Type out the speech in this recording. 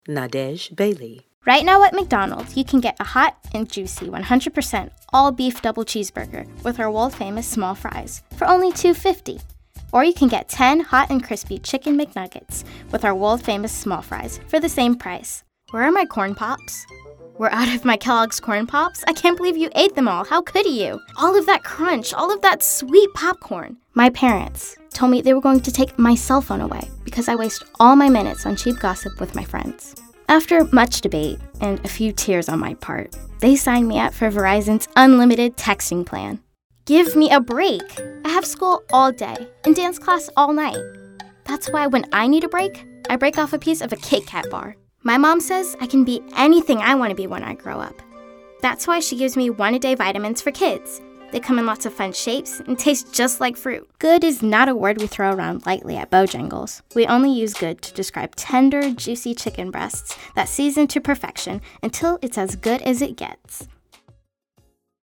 Nadej Bailey. Right now at McDonald's, you can get a hot and juicy 100% all-beef double cheeseburger with our world-famous small fries for only $2.50. Or you can get 10 hot and crispy chicken McNuggets with our world-famous small fries for the same price. Where are my corn pops? We're out of my Kellogg's Corn Pops? I can't believe you ate them all. How could you? All of that crunch, all of that sweet popcorn. My parents told me they were going to take my cell phone away because I waste all my minutes on cheap gossip with my friends. After much debate and a few tears on my part, they signed me up for Verizon's unlimited texting plan. Give me a break. I have school all day and dance class all night. That's why when I need a break, I break off a piece of a Kit Kat bar. My mom says I can be anything I want to be when I grow up. That's why she gives me one-a-day vitamins for kids. They come in lots of fun shapes and taste just like fruit. Good is not a word we throw around lightly at Bojangles. We only use good to describe tender, juicy chicken breasts that season to perfection until it's as good as it gets.